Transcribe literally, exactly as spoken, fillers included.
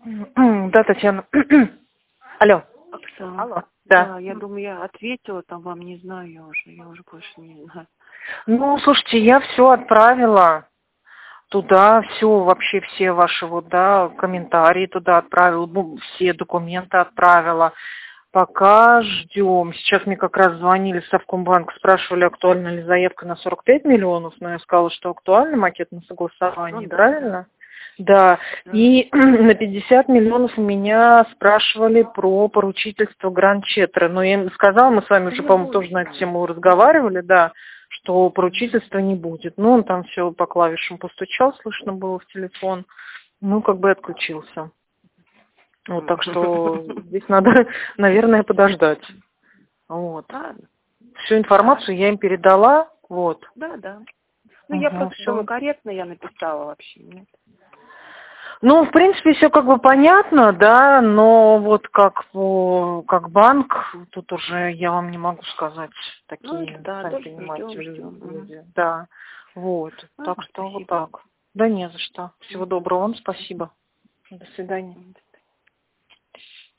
Да, Татьяна. Алло. Оксана. Алло. Да. Да, я думаю, я ответила там вам, не знаю, я уже, я уже больше не знаю. Ну, слушайте, я все отправила туда, все, вообще все ваши вот, да, комментарии туда отправила, ну, все документы отправила. Пока ждем. Сейчас мне как раз звонили с Совкомбанка, спрашивали, актуальна ли заявка на сорок пять миллионов, но я сказала, что актуальна, макет на согласование, Ну, да, правильно? Да. да. И на пятьдесят миллионов у меня спрашивали про поручительство Гранд-Четра. Но я им сказала, мы с вами уже, по-моему, тоже на эту тему разговаривали, да, что поручительства не будет. Ну, он там все по клавишам постучал, слышно было в телефон. Ну, как бы отключился. Вот, так что здесь надо, наверное, подождать. Вот. Ладно. Всю информацию я им передала. Вот. Да, да. Ну, Угу, я просто все. думаю, корректно я написала вообще, нет? Ну, в принципе, все как бы понятно, да, но вот как по, как банк, тут уже я вам не могу сказать Ну, такие, да, сами тоже понимаете, ждем, люди. ждем. люди. Да, вот. Ладно, Так что вот спасибо. так. Да не за что. Всего доброго вам, спасибо. До свидания.